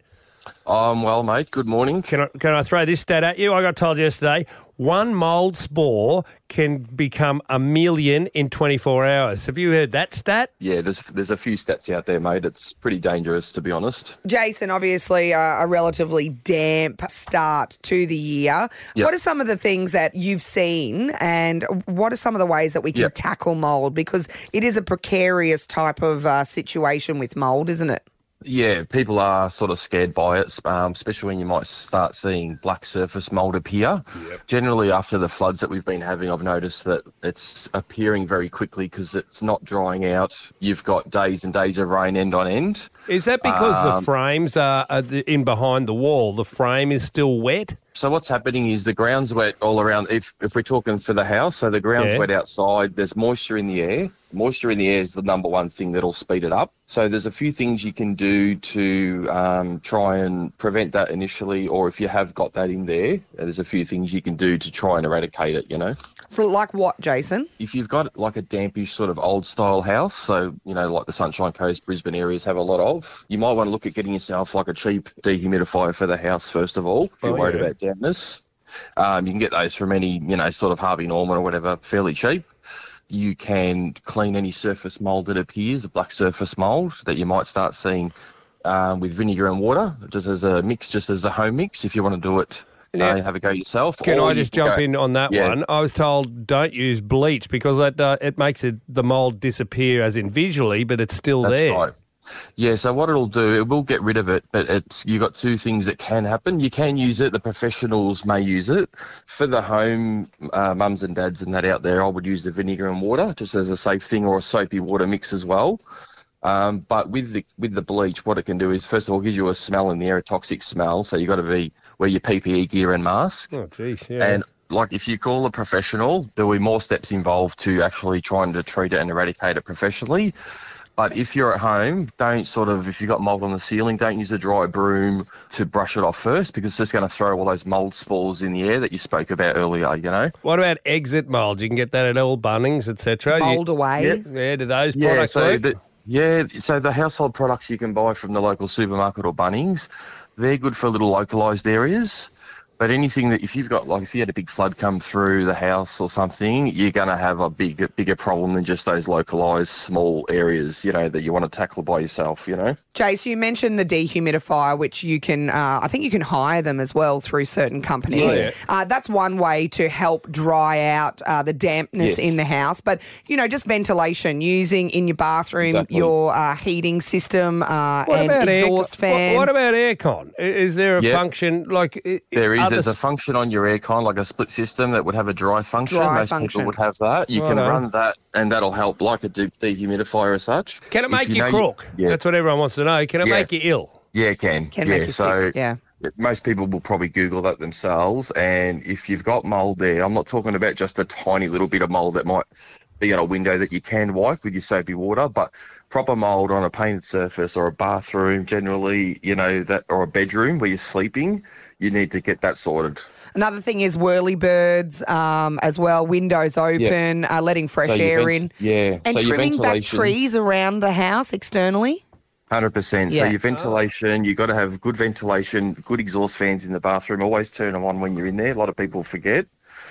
I'm well, mate. Good morning. Can I, can I throw this stat at you? I got told yesterday, one mould spore can become a million in twenty-four hours. Have you heard that stat? Yeah, there's there's a few stats out there, mate. It's pretty dangerous, to be honest. Jason, obviously uh, a relatively damp start to the year. Yep. What are some of the things that you've seen and what are some of the ways that we can Yep. tackle mould? Because it is a precarious type of uh, situation with mould, isn't it? Yeah, people are sort of scared by it, um, especially when you might start seeing black surface mould appear. Generally, after the floods that we've been having, I've noticed that it's appearing very quickly because it's not drying out. You've got days and days of rain end on end. Is that because the Um, frames are, are the, in behind the wall? The frame is still wet? So what's happening is the ground's wet all around. If if we're talking for the house, so the ground's Yeah. wet outside. There's moisture in the air. Moisture in the air is the number one thing that'll speed it up. So there's a few things you can do to um, try and prevent that initially, or if you have got that in there, there's a few things you can do to try and eradicate it, you know. So like what, Jason? If you've got like a dampish sort of old style house, so, you know, like the Sunshine Coast, Brisbane areas have a lot of, you might want to look at getting yourself like a cheap dehumidifier for the house first of all, if you're Oh, worried yeah. about dampness. Um, you can get those from any, you know, sort of Harvey Norman or whatever, fairly cheap. You can clean any surface mould that appears, a black surface mould that you might start seeing um, with vinegar and water, just as a mix, just as a home mix, if you want to do it. Now, uh, have a go yourself. Can or I you just can jump go- in on that Yeah. one? I was told don't use bleach because that uh, it makes it, the mould disappear as in visually, but it's still That's there. right. Yeah, so what it'll do, it will get rid of it, but it's you got two things that can happen. You can use it, the professionals may use it. For the home uh, mums and dads and that out there, I would use the vinegar and water just as a safe thing, or a soapy water mix as well. Um, but with the with the bleach, what it can do is, first of all, gives you a smell in the air, a toxic smell, so you've got to be wear your P P E gear and mask. Oh, geez, yeah. And like if you call a professional, there'll be more steps involved to actually trying to treat it and eradicate it professionally. But if you're at home, don't sort of, if you've got mould on the ceiling, don't use a dry broom to brush it off first because it's just going to throw all those mould spores in the air that you spoke about earlier, you know. What about exit mould? You can get that at all Bunnings, et cetera. Mould You- away. Yep. Yeah, do those Yeah, products so work? the, yeah, so the household products you can buy from the local supermarket or Bunnings, they're good for little localised areas. But anything that, if you've got, like, if you had a big flood come through the house or something, you're going to have a big, bigger problem than just those localised small areas, you know, that you want to tackle by yourself, you know. Jace, you mentioned the dehumidifier, which you can, uh, I think you can hire them as well through certain companies. Yeah. Uh, that's one way to help dry out uh, the dampness Yes. in the house. But, you know, just ventilation, using in your bathroom Exactly. your uh, heating system uh, What and about exhaust aircon? fan. What, what about aircon? I- Is there a Yeah. function like i- There is. other There's a s- function on your aircon, like a split system that would have a dry function. Dry Most function. people would have that. You can Righto. run that, and that'll help, like a de- dehumidifier as such. Can it If make you, know crook? yeah. That's what everyone wants to know. Can it Yeah. make you ill? Yeah, it can. Can yeah, make you so sick, yeah. most people will probably Google that themselves. And if you've got mould there, I'm not talking about just a tiny little bit of mould that might be on a window that you can wipe with your soapy water, but proper mould on a painted surface or a bathroom, generally, you know, that or a bedroom where you're sleeping, you need to get that sorted. Another thing is whirlybirds um, as well, windows open, uh, letting fresh So your air vent- in. Yeah. And so your trimming back ventilation- trees around the house externally. one hundred percent. Yeah. So your ventilation, you've got to have good ventilation, good exhaust fans in the bathroom. Always turn them on when you're in there. A lot of people forget.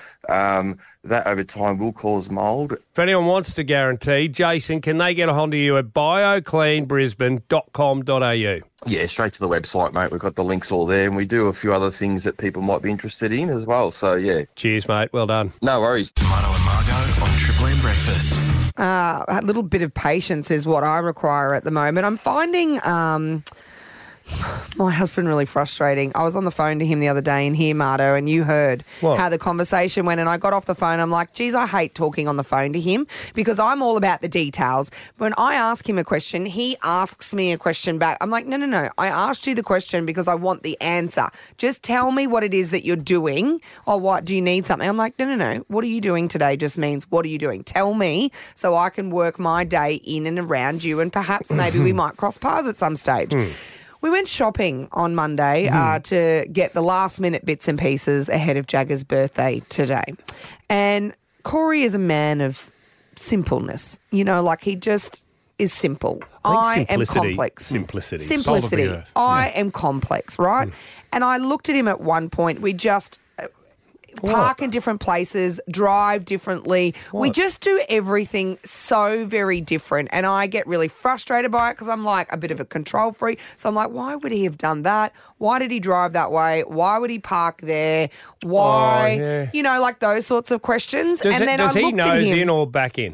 Um, that over time will cause mould. If anyone wants to guarantee, Jason, can they get a hold of you at bio clean brisbane dot com dot a u? Yeah, straight to the website, mate. We've got the links all there, and we do a few other things that people might be interested in as well. So, yeah. Cheers, mate. Well done. No worries. Mano and Margo on Triple M Breakfast. Uh, a little bit of patience is what I require at the moment. I'm finding um, my husband really frustrating. I was on the phone to him the other day in here, Marto, and you heard What? how the conversation went, and I got off the phone. I'm like, geez, I hate talking on the phone to him because I'm all about the details. When I ask him a question, he asks me a question back. I'm like, no, no, no. I asked you the question because I want the answer. Just tell me what it is that you're doing, or what do you need something? I'm like, no, no, no. What are you doing today just means what are you doing? Tell me so I can work my day in and around you, and perhaps maybe we might cross paths at some stage. We went shopping on Monday uh, to get the last minute bits and pieces ahead of Jagger's birthday today. And Corey is a man of simpleness. You know, like he just is simple. I, am simplicity- complex. simplicity. Simplicity. Salt of the earth. I am complex, right? And I looked at him at one point. We just uh, park in different places, drive differently. We What? just do everything so very different. And I get really frustrated by it because I'm like a bit of a control freak. So I'm like, why would he have done that? Why did he drive that way? Why would he park there? Why? Oh, yeah. You know, like those sorts of questions. Does, and it, then does I he looked at nose him. in or back in?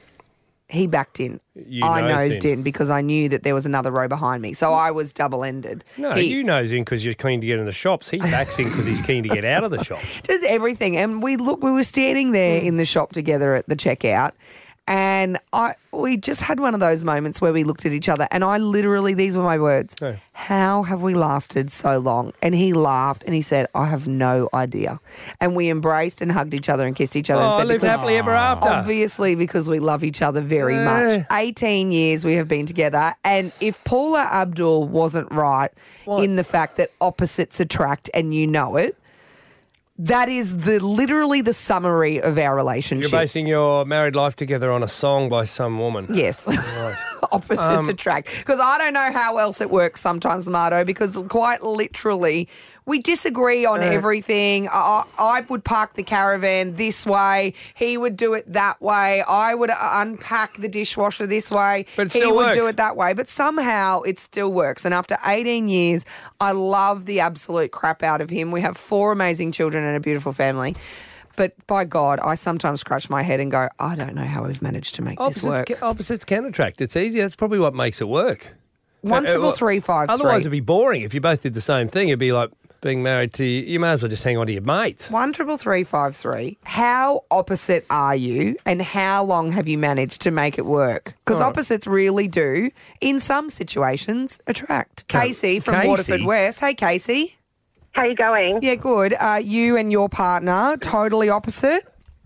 He backed in. You I nosed nosed in. in. because I knew that there was another row behind me. So I was double-ended. No, He you nose in because you're keen to get in the shops. He backs in because he's keen to get out of the shop. does everything. And we look, we were standing there in the shop together at the checkout, and I we just had one of those moments where we looked at each other, and I literally, these were my words. Hey. How have we lasted so long? And he laughed and he said, I have no idea. And we embraced and hugged each other and kissed each other and Oh, said, live because- happily ever after. Obviously, because we love each other very Yeah. much. eighteen years we have been together. And if Paula Abdul wasn't right in the fact that opposites attract and you know it, that is the literally the summary of our relationship. You're basing your married life together on a song by some woman. Yes. Opposites Um, attract. Because I don't know how else it works sometimes, Marto, because quite literally we disagree on Uh, everything. I, I would park the caravan this way. He would do it that way. I would unpack the dishwasher this way. But it he still would do works. it that way. But somehow it still works. And after eighteen years, I love the absolute crap out of him. We have four amazing children and a beautiful family. But by God, I sometimes scratch my head and go, I don't know how we've managed to make this Opposites, work. ca- opposites can attract. It's easy. That's probably what makes it work. One Uh, triple uh, three five three. Otherwise, it'd be boring if you both did the same thing. It'd be like being married to you. You may as well just hang on to your mate. One triple three five three. How opposite are you, and how long have you managed to make it work? Because Oh. opposites really do, in some situations, attract. Ca- Casey from Casey? Waterford West. Hey, Casey. How you going? Yeah, good. Uh, you and your partner totally opposite.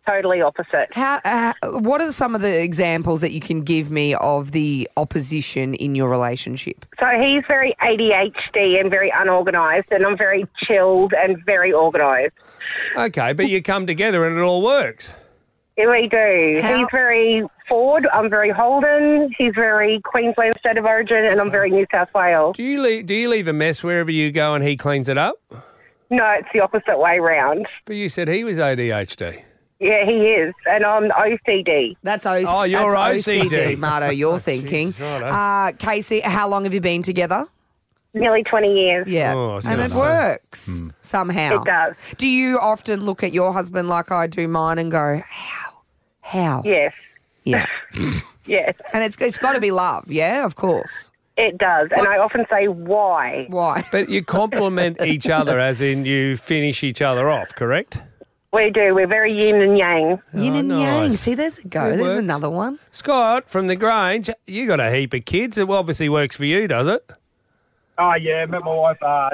totally opposite. How? Uh, what are some of the examples that you can give me of the opposition in your relationship? So he's very A D H D and very unorganised, and I'm very chilled and very organised. Okay, but you come together and it all works. Yeah, we do. How- He's very Ford, I'm very Holden. He's very Queensland State of Origin, and I'm very New South Wales. Do you leave, do you leave a mess wherever you go and he cleans it up? No, it's the opposite way round. But you said he was A D H D. Yeah, he is, and I'm O C D. That's O C D. Oh, you're that's O C D. O C D, Marto, you're thinking. righto. Uh, Casey, how long have you been together? Nearly twenty years. Yeah, Oh, I was and gonna it say. works somehow. It does. Do you often look at your husband like I do mine and go, how? How? Yes. Yeah. Yes. And it's it's got to be love, yeah, of course. It does, and I often say, why? Why? But you complement each other, as in you finish each other off, correct? We do. We're very yin and yang. Yin and nice. yang. See, there's a go. It There's works. another one. Scott, from the Grange, you got a heap of kids. It obviously works for you, does it? Oh, yeah, met my wife uh,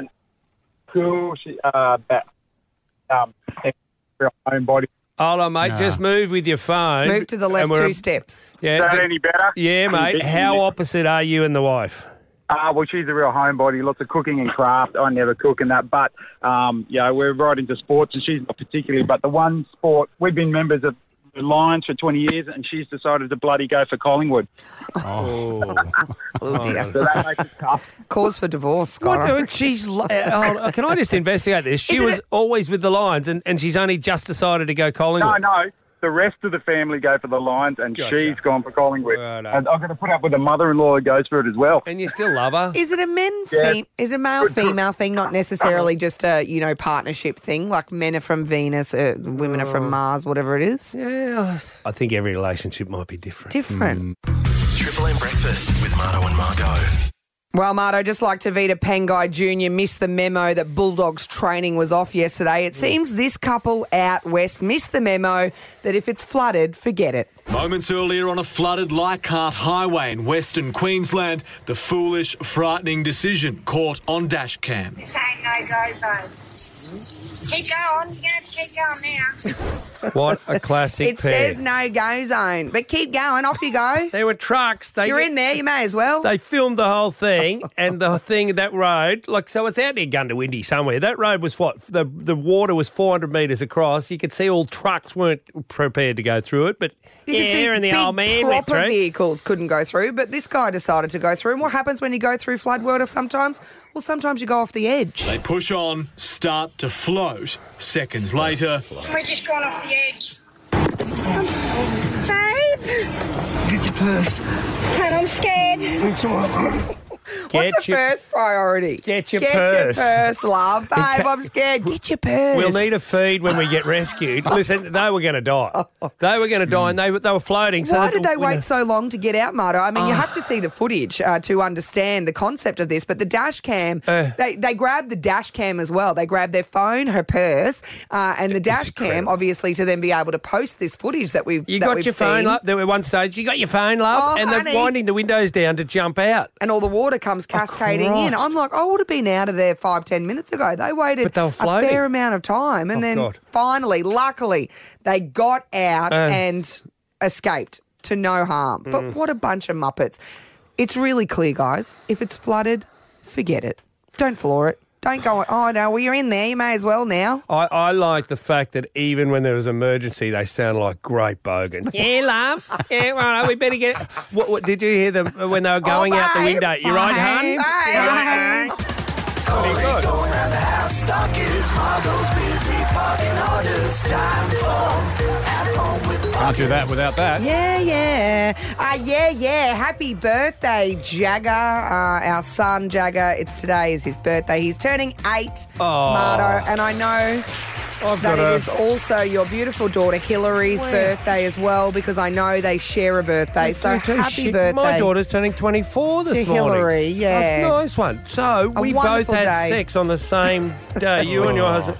cool. She, uh, about, um, real homebody. Hold on, mate. Nah. Just move with your phone. Move to the left And we're- two steps. Yeah. Is that th- any better? Yeah, mate. How opposite are you and the wife? Uh, well, she's a real homebody, lots of cooking and craft. I never cook and that, but, um, you know, we're right into sports, and she's not particularly, but the one sport, we've been members of the Lions for twenty years, and she's decided to bloody go for Collingwood. Oh, oh dear. So that makes it tough. Cause for divorce, Scott. What, uh, she's. li- uh, hold on, can I just investigate this? She Isn't was it- always with the Lions, and, and she's only just decided to go Collingwood. No, no. The rest of the family go for the Lions, and Gotcha. she's gone for Collingwood. Righto. And I've got to put up with a mother-in-law who goes for it as well. And you still love her? Is it a men Yeah. fem- is it a male female thing, not necessarily just a you know partnership thing? Like men are from Venus, uh, women are from Mars, whatever it is. Yeah, I think every relationship might be different. Different. Triple M Breakfast with Marto and Margo. Well, Marto, just like Tavita Pengai Junior missed the memo that Bulldogs training was off yesterday, it seems this couple out west missed the memo that if it's flooded, forget it. Moments earlier on a flooded Leichhardt Highway in Western Queensland, the foolish, frightening decision caught on dash cam. This ain't no go zone. Keep going. You're going to have to keep going now. What a classic It pair. says no go zone, but keep going. Off you go. There were trucks. They, You're in there. You may as well. They filmed the whole thing, and the thing, that road, like, so it's out near Gundawindi somewhere. That road was what? The the water was four hundred metres across. You could see all trucks weren't prepared to go through it, but You can yeah, see and the big old man went proper through. vehicles couldn't go through, but this guy decided to go through. And what happens when you go through flood water sometimes? Well, sometimes you go off the edge. They push on, start to float. Seconds later, We're just going off the edge. Babe? Get your purse. Hey, I'm scared. What's Get the your- first priority? Get your Get purse. your purse, love. Babe, I'm scared. Get your purse. We'll need a feed when we get rescued. Listen, they were going to die. They were going to die, and they, were- they were floating. So Why that did they we- wait so long to get out, Marto? I mean, you have to see the footage uh, to understand the concept of this, but the dash cam, Uh. they, they grabbed the dash cam as well. They grabbed their phone, her purse, uh, and the dash cam, obviously, to then be able to post this footage that we've You that got we've your phone, seen. love. There were one stage, you got your phone, love, Oh, and honey. they're winding the windows down to jump out. And all the water comes cascading in. Christ. I'm like, I would have been out of there five, ten minutes ago. They waited But they were a floating. fair amount of time. And Oh, then God. finally, luckily, they got out Uh. and escaped to no harm. Mm. But what a bunch of muppets. It's really clear, guys. If it's flooded, forget it. Don't floor it. Don't go, oh, no, well, you're in there. You may as well now. I, I like the fact that even when there was emergency, they sound like great bogan. Yeah, love. Yeah, right, we better get. What, what did you hear them when they were going Oh, out the babe, window? You right, hun? babe, Yeah, babe. Always going round the house, stock is Margo's busy parking orders. Time for At Home with the Can't do that without that. Yeah, yeah. Uh, yeah, yeah. Happy birthday, Jagger. Uh, our son, Jagger. It's today is his birthday. He's turning eight, Oh. Marto. And I know I've that got it a- is also your beautiful daughter Hillary's Wow. birthday as well, because I know they share a birthday. So happy Shit, birthday. My daughter's turning twenty-four this To morning. Hillary, yeah. A nice one. So A we both wonderful had day. sex on the same day, you and your husband.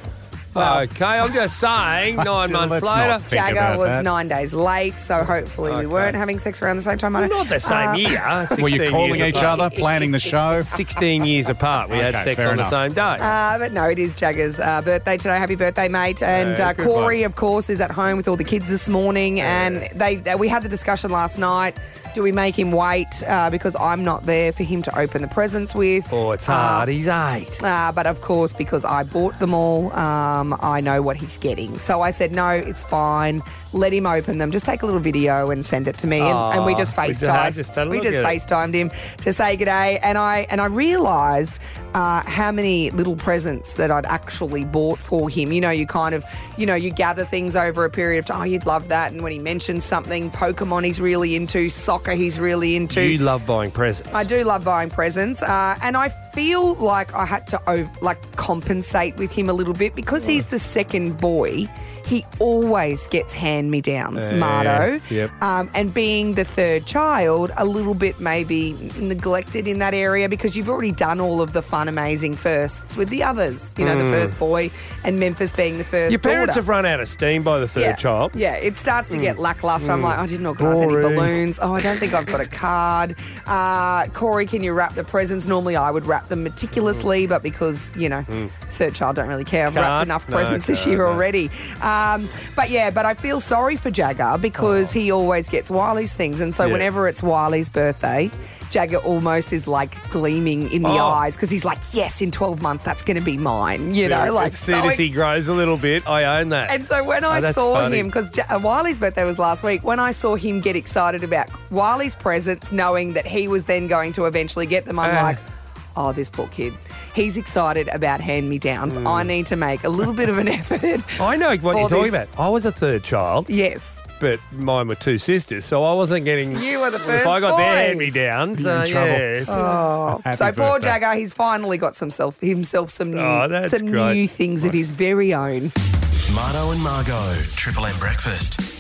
okay, I'm just saying, nine months let's later. not think Jagger about was that. nine days late, so hopefully we weren't having sex around the same time. I don't- Not the same Uh, year. Were you sixteen calling years each apart. other, planning the show? sixteen years apart. We had Okay, sex fair on enough. the same day. Uh, but no, it is Jagger's uh, birthday today. Happy birthday, mate. And Yeah, uh, good Corey, one. of course, is at home with all the kids this morning. And they uh, we had the discussion last night. Do we make him wait uh, because I'm not there for him to open the presents with? Oh, it's hard. He's eight. Uh, but of course, because I bought them all, um, I know what he's getting. So I said, no, it's fine. Let him open them. Just take a little video and send it to me. And, and we just Aw, we just- FaceTimed. just had a we look just at it. FaceTimed him to say g'day. And I and I realised uh, how many little presents that I'd actually bought for him. You know, you kind of, you know, you gather things over a period of time. Oh, you'd love that. And when he mentions something, Pokemon he's really into, soccer he's really into. You love buying presents. I do love buying presents, uh, and I feel like I had to ov- like compensate with him a little bit because he's the second boy. He always gets hand-me-downs, Yeah, Mardo. yep. Um, and being the third child, a little bit maybe neglected in that area because you've already done all of the fun, amazing firsts with the others. You know, the Mm. first boy and Memphis being the first Your parents daughter. have run out of steam by the third yeah. child. Yeah, it starts to get Mm. lackluster. I'm Mm. like, I didn't organise any Boring. balloons. Oh, I don't think I've got a card. Uh, Corey, can you wrap the presents? Normally I would wrap them meticulously, but because, you know, Mm. third child don't really care. I've wrapped Can't. enough No, presents this can't, year no. already. Um, but yeah, but I feel sorry for Jagger because he always gets Wiley's things. And so Yeah. whenever it's Wiley's birthday, Jagger almost is like gleaming in the Oh. eyes because he's like, yes, in twelve months, that's going to be mine. You know, Yeah, like as soon so as he ex- grows a little bit, I own that. and so when I Oh, that's saw funny. him, because Wiley's birthday was last week, when I saw him get excited about Wiley's presents, knowing that he was then going to eventually get them, I'm Uh. like, oh, this poor kid. He's excited about hand-me-downs. Mm. I need to make a little bit of an effort. I know what for you're talking this. about. I was a third child. Yes. But mine were two sisters, so I wasn't getting. You were the If first I got boy. their hand-me-downs, You're in uh, trouble. yeah. Oh, Happy so poor birthday. Jagger, he's finally got some self, himself some new, Oh, that's some great. new things of his very own. Marto and Margot, Triple M Breakfast.